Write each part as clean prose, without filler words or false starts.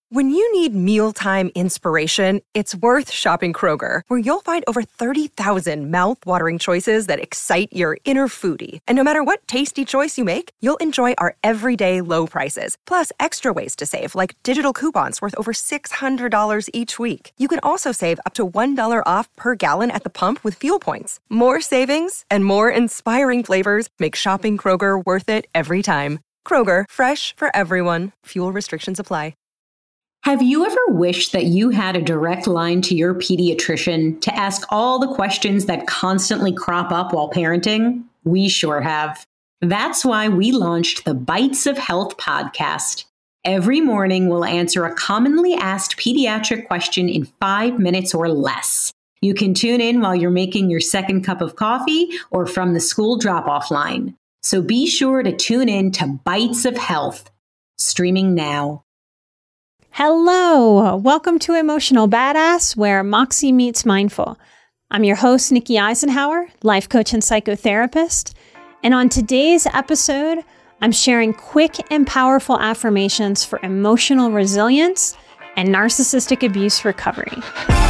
When you need mealtime inspiration, it's worth shopping Kroger, where you'll find over 30,000 mouth-watering choices that excite your inner foodie. And no matter what tasty choice you make, you'll enjoy our everyday low prices, plus extra ways to save, like digital coupons worth over $600 each week. You can also save up to $1 off per gallon at the pump with fuel points. More savings and more inspiring flavors make shopping Kroger worth it every time. Kroger, fresh for everyone. Fuel restrictions apply. Have you ever wished that you had a direct line to your pediatrician to ask all the questions that constantly crop up while parenting? We sure have. That's why we launched the Bites of Health podcast. Every morning, we'll answer a commonly asked pediatric question in 5 minutes or less. You can tune in while you're making your second cup of coffee or from the school drop-off line. So be sure to tune in to Bites of Health, streaming now. Hello, welcome to Emotional Badass, where Moxie meets Mindful. I'm your host, Nikki Eisenhower, life coach and psychotherapist. And on today's episode, I'm sharing quick and powerful affirmations for emotional resilience and narcissistic abuse recovery.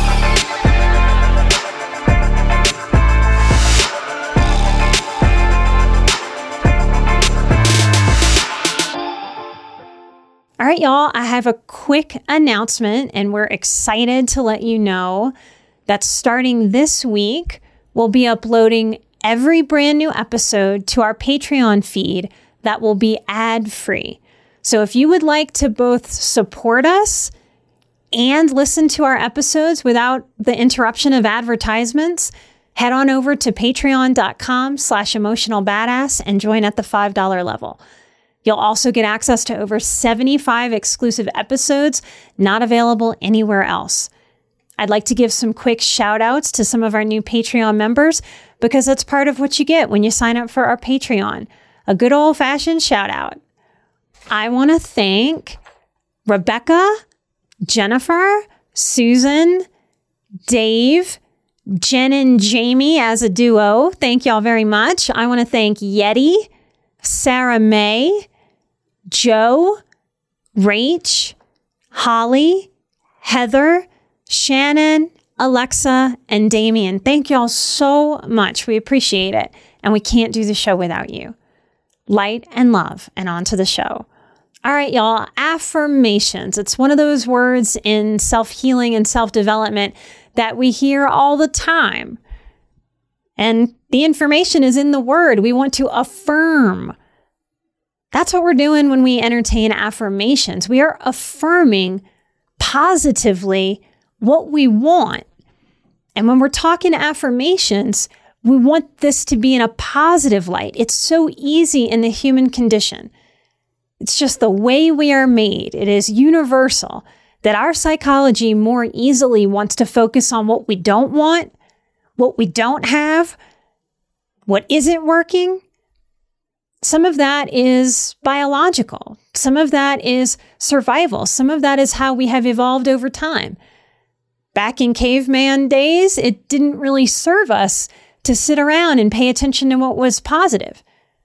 All right, y'all, I have a quick announcement, and we're excited to let you know that starting this week, we'll be uploading every brand new episode to our Patreon feed that will be ad-free. So if you would like to both support us and listen to our episodes without the interruption of advertisements, head on over to patreon.com/emotionalbadass and join at the $5 level. You'll also get access to over 75 exclusive episodes not available anywhere else. I'd like to give some quick shout outs to some of our new Patreon members because that's part of what you get when you sign up for our Patreon. A good old fashioned shout out. I want to thank Rebecca, Jennifer, Susan, Dave, Jen and Jamie as a duo. Thank y'all very much. I want to thank Yeti, Sarah May, Joe, Rach, Holly, Heather, Shannon, Alexa, and Damien. Thank y'all so much. We appreciate it. And we can't do the show without you. Light and love, and on to the show. All right, y'all, affirmations. It's one of those words in self-healing and self-development that we hear all the time. And the information is in the word. We want to affirm. That's what we're doing when we entertain affirmations. We are affirming positively what we want. And when we're talking affirmations, we want this to be in a positive light. It's so easy in the human condition. It's just the way we are made. It is universal that our psychology more easily wants to focus on what we don't want, what we don't have, what isn't working. Some of that is biological. Some of that is survival. Some of that is how we have evolved over time. Back in caveman days, it didn't really serve us to sit around and pay attention to what was positive.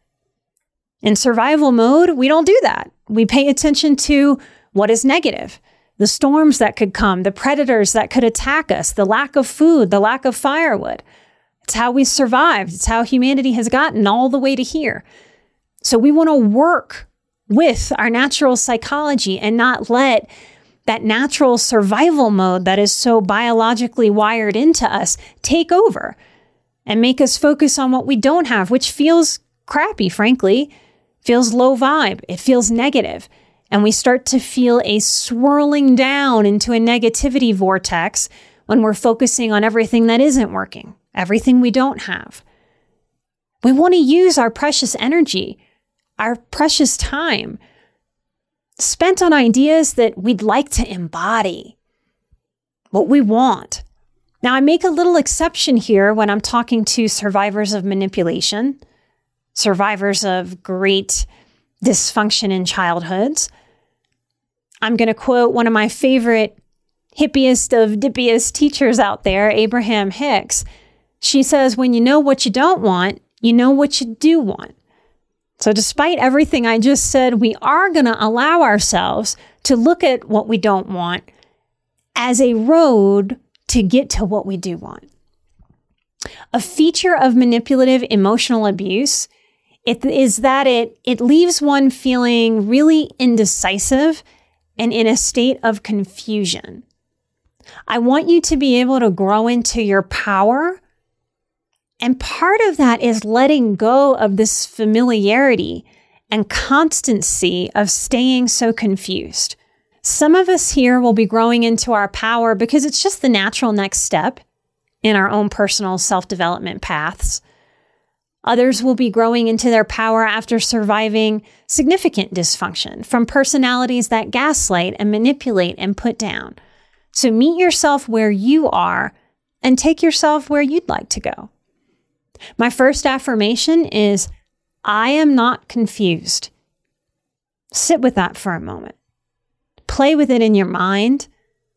In survival mode, we don't do that. We pay attention to what is negative, the storms that could come, the predators that could attack us, the lack of food, the lack of firewood. It's how we survived. It's how humanity has gotten all the way to here. So we want to work with our natural psychology and not let that natural survival mode that is so biologically wired into us take over and make us focus on what we don't have, which feels crappy, frankly, feels low vibe. It feels negative. And we start to feel a swirling down into a negativity vortex when we're focusing on everything that isn't working, everything we don't have. We want to use our precious energy, our precious time, spent on ideas that we'd like to embody, what we want. Now, I make a little exception here when I'm talking to survivors of manipulation, survivors of great dysfunction in childhoods. I'm going to quote one of my favorite hippiest of dippiest teachers out there, Abraham Hicks. She says, when you know what you don't want, you know what you do want. So despite everything I just said, we are going to allow ourselves to look at what we don't want as a road to get to what we do want. A feature of manipulative emotional abuse is that it leaves one feeling really indecisive and in a state of confusion. I want you to be able to grow into your power. And part of that is letting go of this familiarity and constancy of staying so confused. Some of us here will be growing into our power because it's just the natural next step in our own personal self-development paths. Others will be growing into their power after surviving significant dysfunction from personalities that gaslight and manipulate and put down. So meet yourself where you are and take yourself where you'd like to go. My first affirmation is, I am not confused. Sit with that for a moment. Play with it in your mind.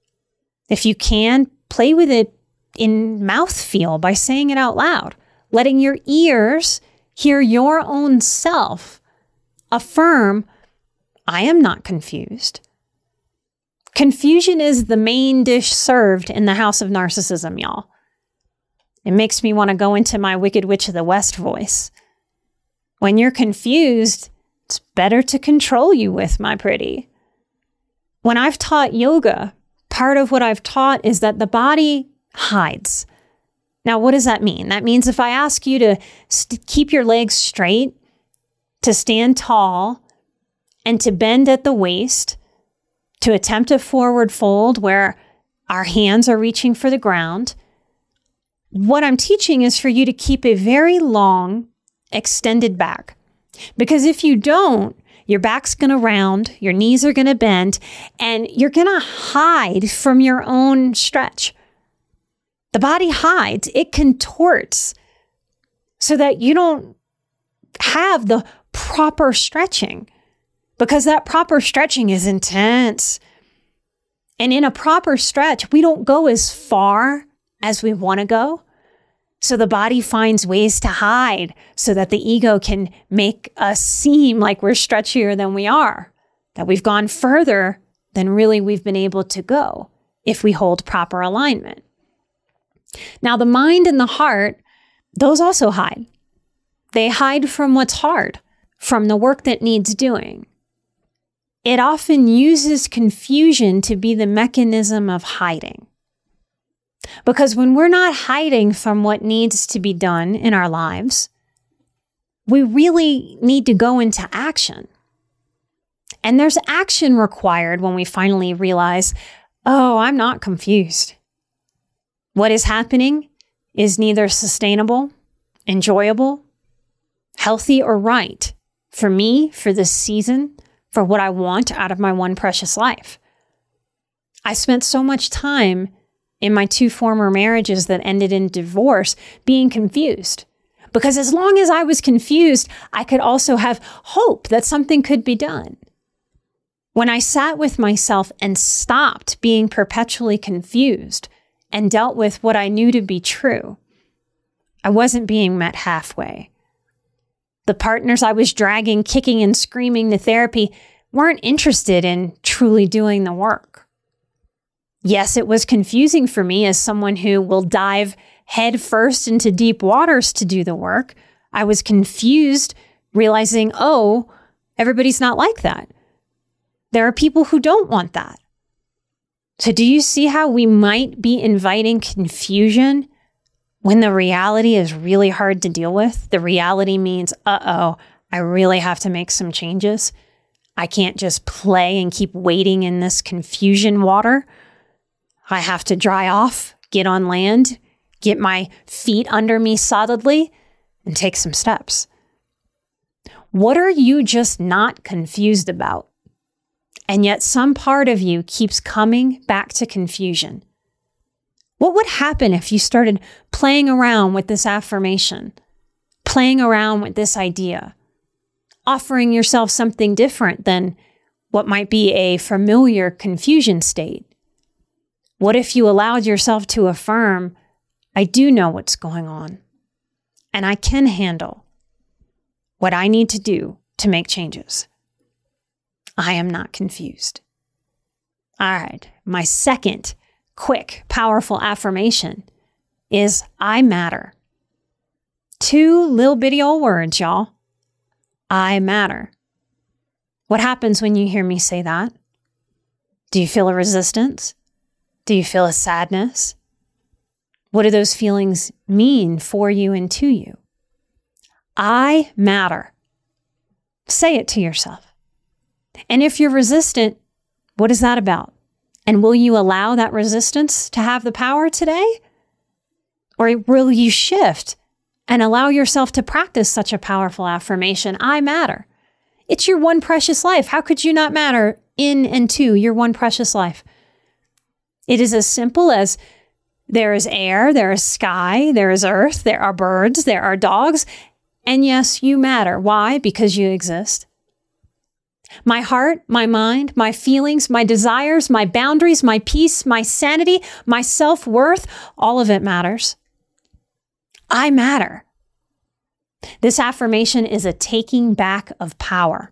If you can, play with it in mouthfeel by saying it out loud, letting your ears hear your own self affirm, I am not confused. Confusion is the main dish served in the house of narcissism, y'all. It makes me want to go into my Wicked Witch of the West voice. When you're confused, it's better to control you with, my pretty. When I've taught yoga, part of what I've taught is that the body hides. Now, what does that mean? That means if I ask you to keep your legs straight, to stand tall, and to bend at the waist, to attempt a forward fold where our hands are reaching for the ground, what I'm teaching is for you to keep a very long, extended back. Because if you don't, your back's going to round, your knees are going to bend, and you're going to hide from your own stretch. The body hides, it contorts so that you don't have the proper stretching, because that proper stretching is intense. And in a proper stretch, we don't go as far as we want to go. So the body finds ways to hide so that the ego can make us seem like we're stretchier than we are, that we've gone further than really we've been able to go if we hold proper alignment. Now, the mind and the heart, those also hide. They hide from what's hard, from the work that needs doing. It often uses confusion to be the mechanism of hiding. Because when we're not hiding from what needs to be done in our lives, we really need to go into action. And there's action required when we finally realize, oh, I'm not confused. What is happening is neither sustainable, enjoyable, healthy, or right for me, for this season, for what I want out of my one precious life. I spent so much time in my 2 former marriages that ended in divorce being confused. Because as long as I was confused, I could also have hope that something could be done. When I sat with myself and stopped being perpetually confused and dealt with what I knew to be true, I wasn't being met halfway. The partners I was dragging, kicking and screaming to therapy weren't interested in truly doing the work. Yes, it was confusing for me as someone who will dive head first into deep waters to do the work. I was confused, realizing, oh, everybody's not like that. There are people who don't want that. So do you see how we might be inviting confusion when the reality is really hard to deal with? The reality means, I really have to make some changes. I can't just play and keep wading in this confusion water. I have to dry off, get on land, get my feet under me solidly, and take some steps. What are you just not confused about? And yet some part of you keeps coming back to confusion. What would happen if you started playing around with this affirmation, playing around with this idea, offering yourself something different than what might be a familiar confusion state? What if you allowed yourself to affirm, I do know what's going on, and I can handle what I need to do to make changes. I am not confused. All right. My second quick, powerful affirmation is I matter. 2 little bitty old words, y'all. I matter. What happens when you hear me say that? Do you feel a resistance? Do you feel a sadness? What do those feelings mean for you and to you? I matter. Say it to yourself. And if you're resistant, what is that about? And will you allow that resistance to have the power today? Or will you shift and allow yourself to practice such a powerful affirmation? I matter. It's your one precious life. How could you not matter in and to your one precious life? It is as simple as there is air, there is sky, there is earth, there are birds, there are dogs. And yes, you matter. Why? Because you exist. My heart, my mind, my feelings, my desires, my boundaries, my peace, my sanity, my self-worth, all of it matters. I matter. This affirmation is a taking back of power.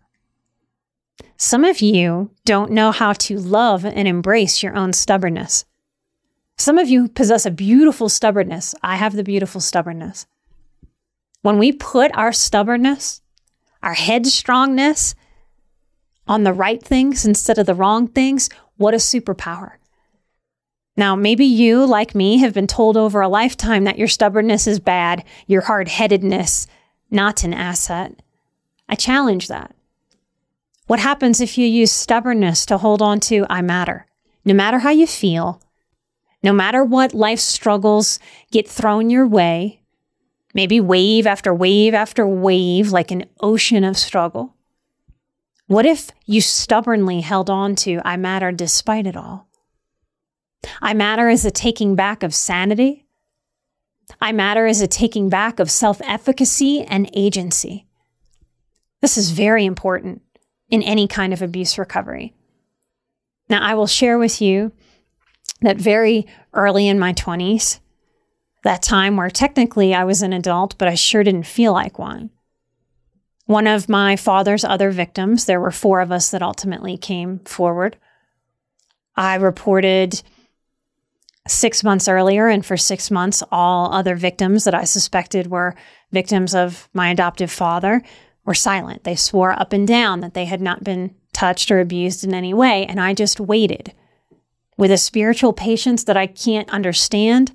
Some of you don't know how to love and embrace your own stubbornness. Some of you possess a beautiful stubbornness. I have the beautiful stubbornness. When we put our stubbornness, our headstrongness on the right things instead of the wrong things, what a superpower. Now, maybe you, like me, have been told over a lifetime that your stubbornness is bad, your hard-headedness, not an asset. I challenge that. What happens if you use stubbornness to hold on to I matter? No matter how you feel, no matter what life struggles get thrown your way, maybe wave after wave after wave like an ocean of struggle. What if you stubbornly held on to I matter despite it all? I matter as a taking back of sanity. I matter as a taking back of self-efficacy and agency. This is very important in any kind of abuse recovery. Now, I will share with you that very early in my 20s, that time where technically I was an adult, but I sure didn't feel like one. One of my father's other victims, there were 4 of us that ultimately came forward. I reported 6 months earlier, and for 6 months, all other victims that I suspected were victims of my adoptive father were silent. They swore up and down that they had not been touched or abused in any way, and I just waited with a spiritual patience that I can't understand,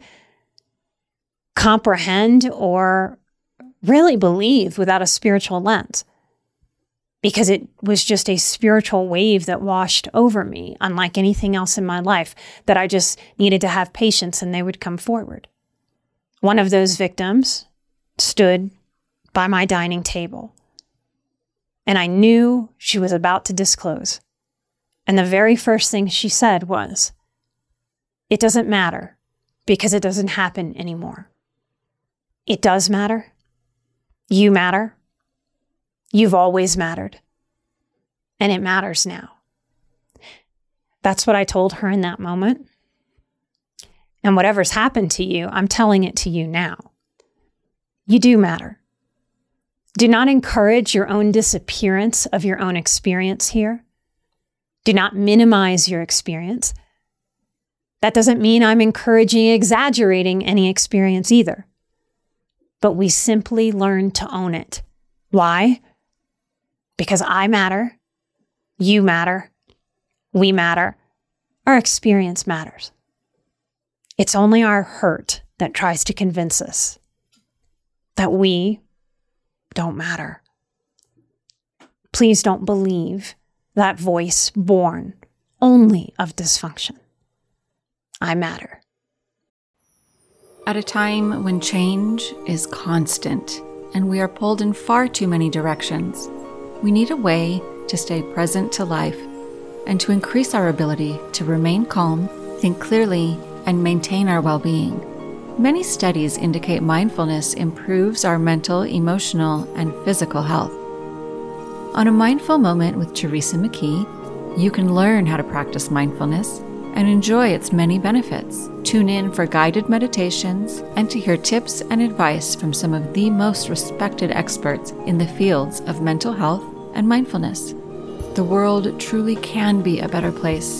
comprehend, or really believe without a spiritual lens, because it was just a spiritual wave that washed over me, unlike anything else in my life, that I just needed to have patience and they would come forward. One of those victims stood by my dining table, and I knew she was about to disclose. And the very first thing she said was, "It doesn't matter because it doesn't happen anymore." It does matter. You matter. You've always mattered. And it matters now. That's what I told her in that moment. And whatever's happened to you, I'm telling it to you now. You do matter. Do not encourage your own disappearance of your own experience here. Do not minimize your experience. That doesn't mean I'm encouraging exaggerating any experience either. But we simply learn to own it. Why? Because I matter, you matter, we matter, our experience matters. It's only our hurt that tries to convince us that we don't matter. Please don't believe that voice born only of dysfunction. I matter. At a time when change is constant and we are pulled in far too many directions, we need a way to stay present to life and to increase our ability to remain calm, think clearly, and maintain our well-being. Many studies indicate mindfulness improves our mental, emotional, and physical health. On A Mindful Moment with Teresa McKee, you can learn how to practice mindfulness and enjoy its many benefits. Tune in for guided meditations and to hear tips and advice from some of the most respected experts in the fields of mental health and mindfulness. The world truly can be a better place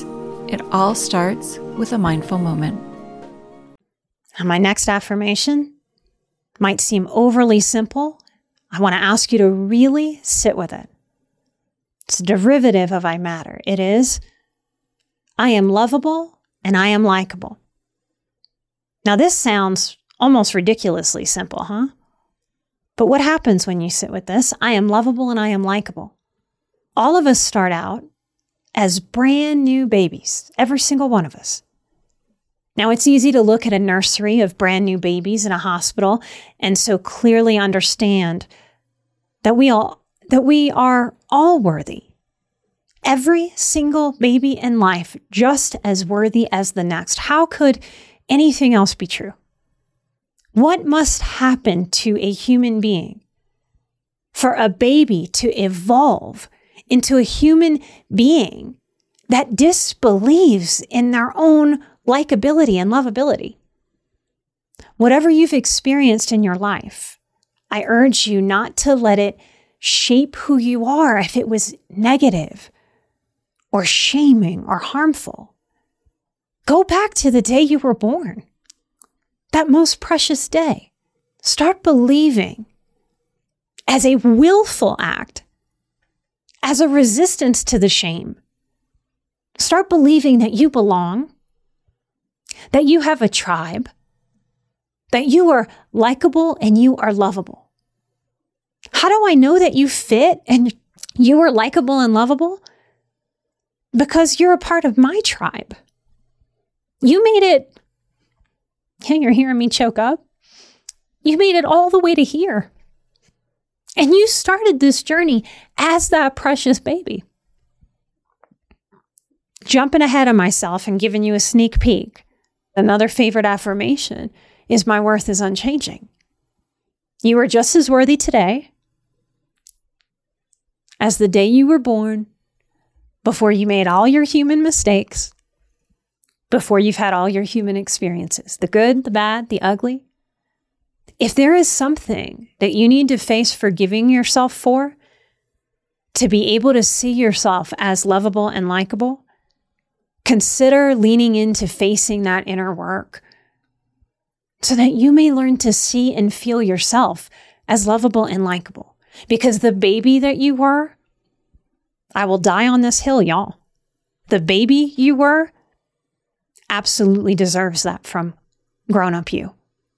It all starts with a mindful moment. And my next affirmation might seem overly simple. I want to ask you to really sit with it. It's a derivative of I matter. It is, I am lovable and I am likable. Now, this sounds almost ridiculously simple, huh? But what happens when you sit with this? I am lovable and I am likable. All of us start out as brand new babies, every single one of us. Now, it's easy to look at a nursery of brand new babies in a hospital and so clearly understand that we are all worthy. Every single baby in life just as worthy as the next. How could anything else be true? What must happen to a human being for a baby to evolve into a human being that disbelieves in their own likability and lovability? Whatever you've experienced in your life, I urge you not to let it shape who you are if it was negative or shaming or harmful. Go back to the day you were born, that most precious day. Start believing as a willful act, as a resistance to the shame. Start believing that you belong, that you have a tribe, that you are likable and you are lovable. How do I know that you fit and you are likable and lovable? Because you're a part of my tribe. You made it, you're hearing me choke up. You made it all the way to here. And you started this journey as that precious baby. Jumping ahead of myself and giving you a sneak peek, another favorite affirmation is my worth is unchanging. You are just as worthy today as the day you were born, before you made all your human mistakes, before you've had all your human experiences, the good, the bad, the ugly. If there is something that you need to face forgiving yourself for, to be able to see yourself as lovable and likable, consider leaning into facing that inner work so that you may learn to see and feel yourself as lovable and likable. Because the baby that you were, I will die on this hill, y'all. The baby you were absolutely deserves that from grown-up you.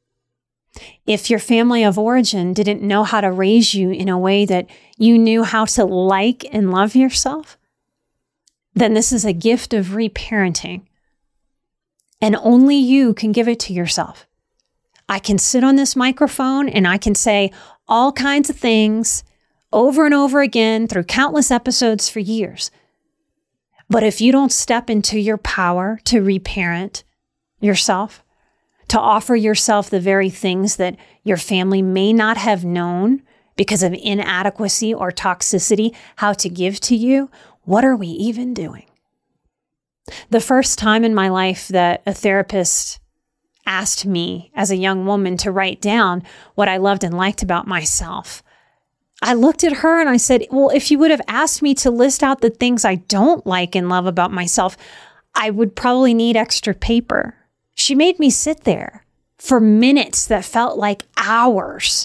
If your family of origin didn't know how to raise you in a way that you knew how to like and love yourself, then this is a gift of reparenting. And only you can give it to yourself. I can sit on this microphone and I can say all kinds of things over and over again through countless episodes for years. But if you don't step into your power to reparent yourself, to offer yourself the very things that your family may not have known because of inadequacy or toxicity, how to give to you, what are we even doing? The first time in my life that a therapist asked me as a young woman to write down what I loved and liked about myself, I looked at her and I said, well, if you would have asked me to list out the things I don't like and love about myself, I would probably need extra paper. She made me sit there for minutes that felt like hours,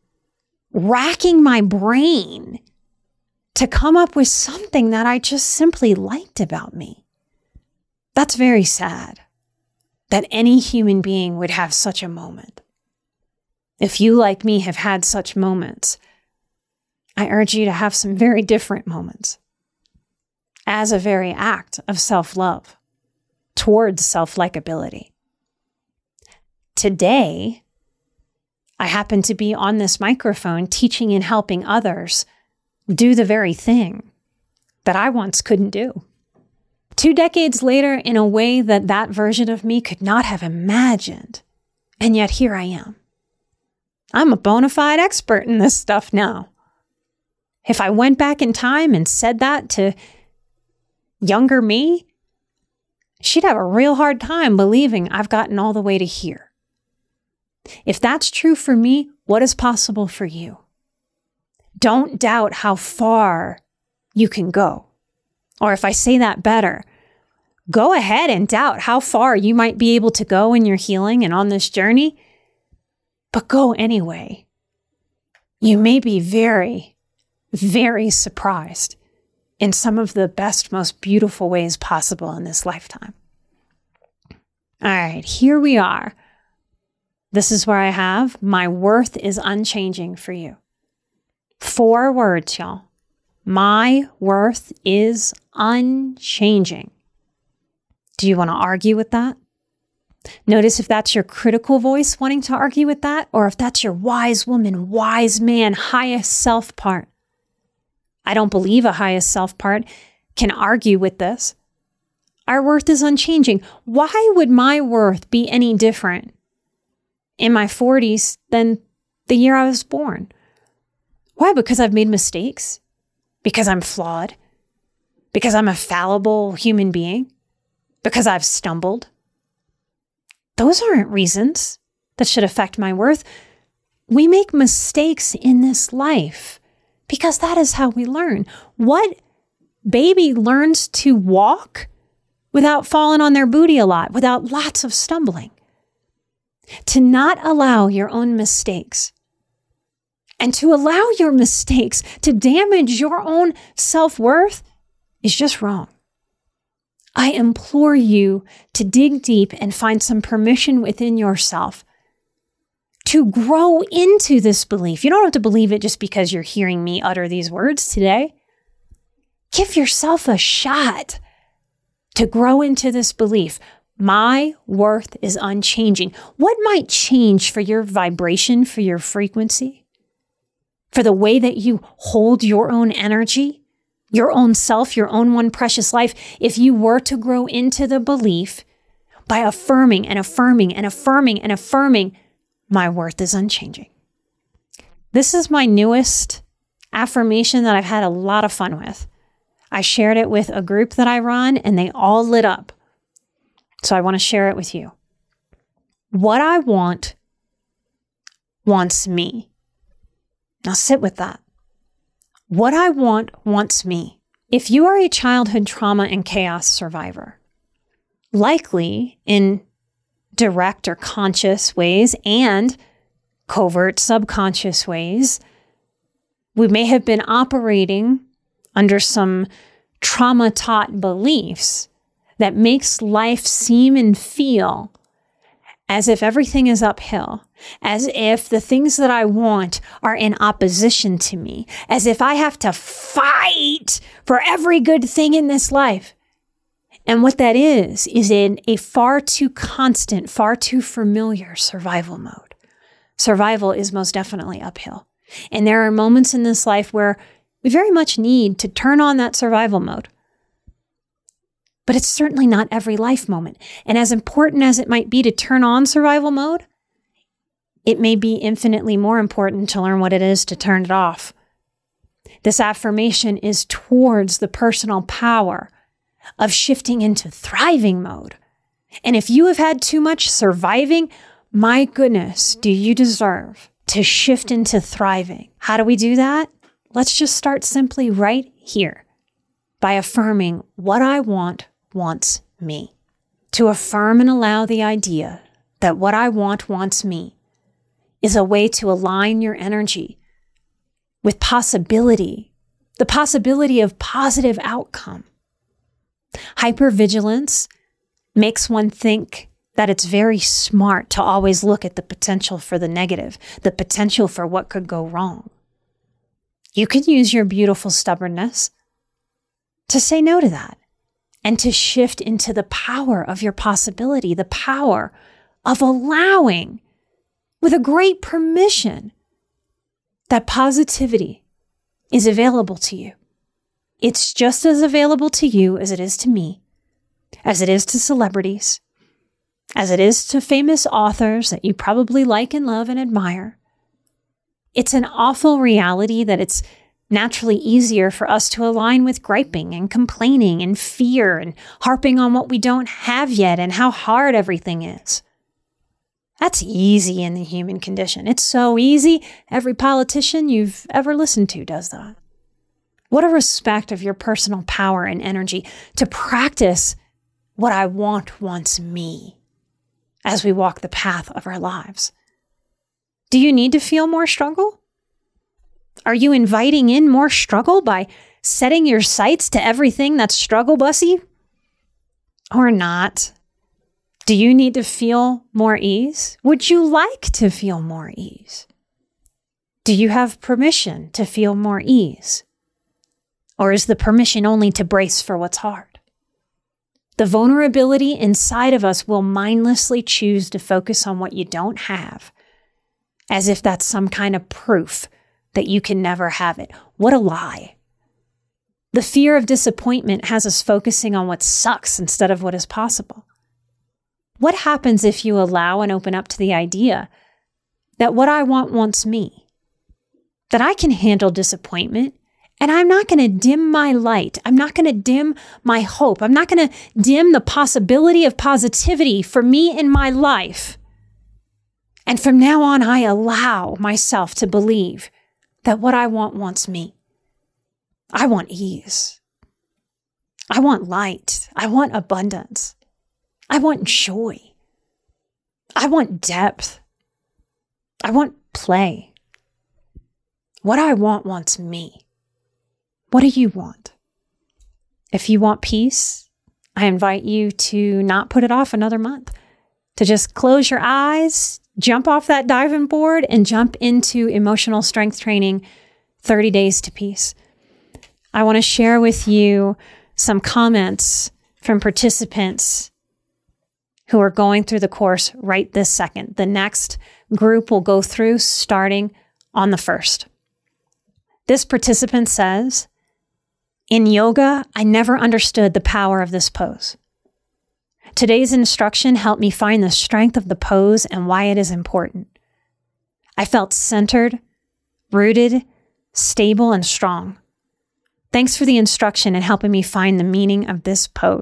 racking my brain to come up with something that I just simply liked about me. That's very sad that any human being would have such a moment. If you, like me, have had such moments, I urge you to have some very different moments as a very act of self-love towards self-likability. Today, I happen to be on this microphone teaching and helping others do the very thing that I once couldn't do. 2 decades later, in a way that that version of me could not have imagined. And yet here I am. I'm a bona fide expert in this stuff now. If I went back in time and said that to younger me, she'd have a real hard time believing I've gotten all the way to here. If that's true for me, what is possible for you? Don't doubt how far you can go. Or if I say that better, Go ahead and doubt how far you might be able to go in your healing and on this journey, but go anyway. You may be very, very surprised in some of the best, most beautiful ways possible in this lifetime. All right, here we are. This is where I have my worth is unchanging for you. 4 words, y'all. My worth is unchanging. Do you want to argue with that? Notice if that's your critical voice wanting to argue with that, or if that's your wise woman, wise man, highest self part. I don't believe a highest self part can argue with this. Our worth is unchanging. Why would my worth be any different in my 40s than the year I was born? Why? Because I've made mistakes? Because I'm flawed? Because I'm a fallible human being? Because I've stumbled? Those aren't reasons that should affect my worth. We make mistakes in this life because that is how we learn. What baby learns to walk without falling on their booty a lot, without lots of stumbling? To not allow your own mistakes and to allow your mistakes to damage your own self-worth is just wrong. I implore you to dig deep and find some permission within yourself to grow into this belief. You don't have to believe it just because you're hearing me utter these words today. Give yourself a shot to grow into this belief. My worth is unchanging. What might change for your vibration, for your frequency, for the way that you hold your own energy, your own self, your own one precious life, if you were to grow into the belief by affirming and affirming and affirming and affirming, my worth is unchanging. This is my newest affirmation that I've had a lot of fun with. I shared it with a group that I run and they all lit up. So I want to share it with you. What I want wants me. Now sit with that. What I want wants me. If you are a childhood trauma and chaos survivor, likely in direct or conscious ways and covert subconscious ways, we may have been operating under some trauma-taught beliefs that makes life seem and feel as if everything is uphill, as if the things that I want are in opposition to me, as if I have to fight for every good thing in this life. And what that is in a far too constant, far too familiar survival mode. Survival is most definitely uphill. And there are moments in this life where we very much need to turn on that survival mode. But it's certainly not every life moment. And as important as it might be to turn on survival mode, it may be infinitely more important to learn what it is to turn it off. This affirmation is towards the personal power of shifting into thriving mode. And if you have had too much surviving, my goodness, do you deserve to shift into thriving? How do we do that? Let's just start simply right here by affirming what I want wants me. To affirm and allow the idea that what I want wants me is a way to align your energy with possibility, the possibility of positive outcome. Hypervigilance makes one think that it's very smart to always look at the potential for the negative, the potential for what could go wrong. You can use your beautiful stubbornness to say no to that and to shift into the power of your possibility, the power of allowing with a great permission that positivity is available to you. It's just as available to you as it is to me, as it is to celebrities, as it is to famous authors that you probably like and love and admire. It's an awful reality that it's naturally easier for us to align with griping and complaining and fear and harping on what we don't have yet and how hard everything is. That's easy in the human condition. It's so easy. Every politician you've ever listened to does that. What a respect of your personal power and energy to practice what I want wants me as we walk the path of our lives. Do you need to feel more struggle? Are you inviting in more struggle by setting your sights to everything that's struggle bussy? Or not? Do you need to feel more ease? Would you like to feel more ease? Do you have permission to feel more ease? Or is the permission only to brace for what's hard? The vulnerability inside of us will mindlessly choose to focus on what you don't have, as if that's some kind of proof that you can never have it. What a lie. The fear of disappointment has us focusing on what sucks instead of what is possible. What happens if you allow and open up to the idea that what I want wants me? That I can handle disappointment, and I'm not going to dim my light. I'm not going to dim my hope. I'm not going to dim the possibility of positivity for me in my life. And from now on, I allow myself to believe that what I want wants me. I want ease. I want light. I want abundance. I want joy. I want depth. I want play. What I want wants me. What do you want? If you want peace, I invite you to not put it off another month, to just close your eyes, jump off that diving board, and jump into emotional strength training, 30 Days to Peace. I want to share with you some comments from participants who are going through the course right this second. The next group will go through starting on the 1st. This participant says, in yoga, I never understood the power of this pose. Today's instruction helped me find the strength of the pose and why it is important. I felt centered, rooted, stable, and strong. Thanks for the instruction and helping me find the meaning of this pose! !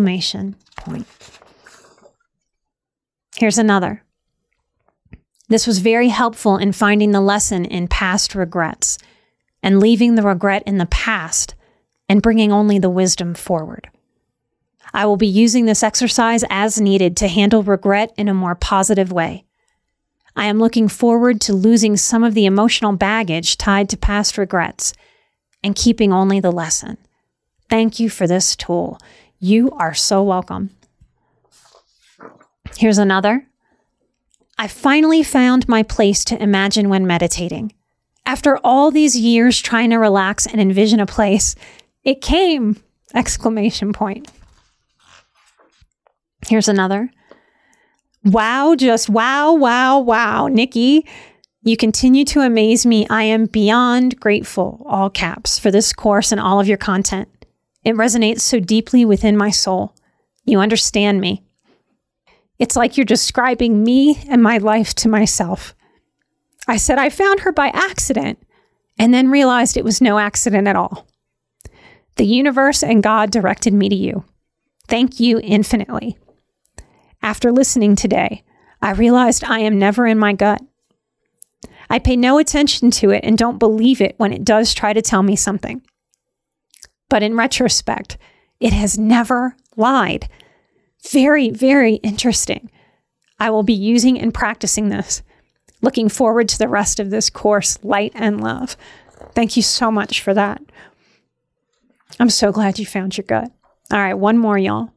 Here's another. This was very helpful in finding the lesson in past regrets and leaving the regret in the past and bringing only the wisdom forward. I will be using this exercise as needed to handle regret in a more positive way. I am looking forward to losing some of the emotional baggage tied to past regrets and keeping only the lesson. Thank you for this tool. You are so welcome. Here's another. I finally found my place to imagine when meditating. After all these years trying to relax and envision a place, it came! ! Here's another. Wow, just wow, wow, wow. Nikki, you continue to amaze me. I am beyond grateful, all caps, for this course and all of your content. It resonates so deeply within my soul. You understand me. It's like you're describing me and my life to myself. I said I found her by accident and then realized it was no accident at all. The universe and God directed me to you. Thank you infinitely. After listening today, I realized I am never in my gut. I pay no attention to it and don't believe it when it does try to tell me something. But in retrospect, it has never lied. Very, very interesting. I will be using and practicing this. Looking forward to the rest of this course, light and love. Thank you so much for that. I'm so glad you found your gut. All right, one more, y'all.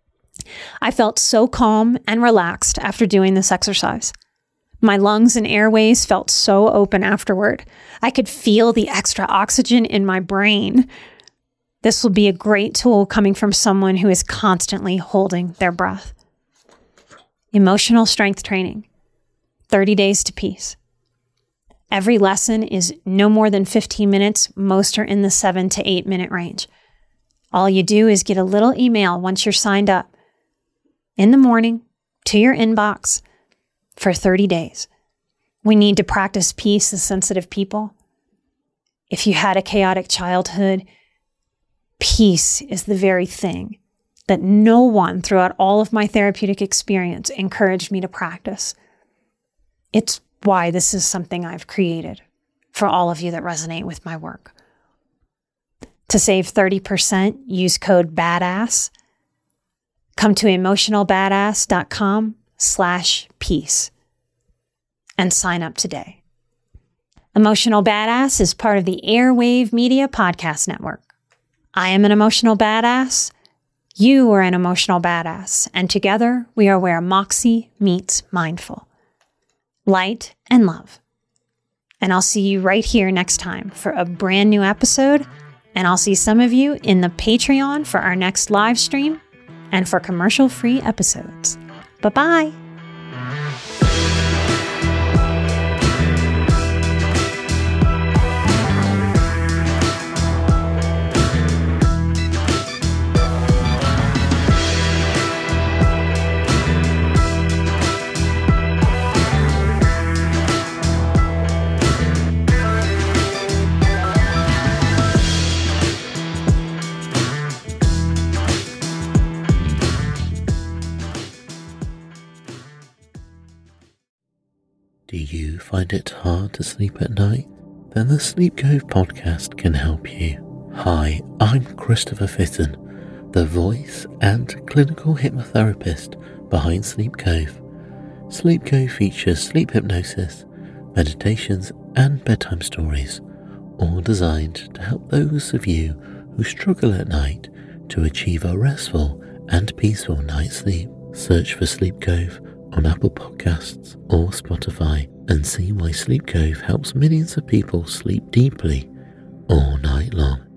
I felt so calm and relaxed after doing this exercise. My lungs and airways felt so open afterward. I could feel the extra oxygen in my brain. This will be a great tool coming from someone who is constantly holding their breath. Emotional strength training, 30 Days to Peace. Every lesson is no more than 15 minutes. Most are in the 7 to 8 minute range. All you do is get a little email once you're signed up in the morning to your inbox for 30 days. We need to practice peace as sensitive people. If you had a chaotic childhood, peace is the very thing that no one throughout all of my therapeutic experience encouraged me to practice. It's why this is something I've created for all of you that resonate with my work. To save 30%, use code BADASS. come to emotionalbadass.com/peace and sign up today. Emotional Badass is part of the Airwave Media Podcast Network. I am an emotional badass. You are an emotional badass. And together we are where Moxie meets mindful. Light and love. And I'll see you right here next time for a brand new episode. And I'll see some of you in the Patreon for our next live stream and for commercial-free episodes. Bye-bye. Do you find it hard to sleep at night? Then the Sleep Cove podcast can help you. Hi, I'm Christopher Fitton, the voice and clinical hypnotherapist behind Sleep Cove. Sleep Cove features sleep hypnosis, meditations and bedtime stories, all designed to help those of you who struggle at night to achieve a restful and peaceful night's sleep. Search for Sleep Cove on Apple Podcasts or Spotify and see why Sleep Cove helps millions of people sleep deeply all night long.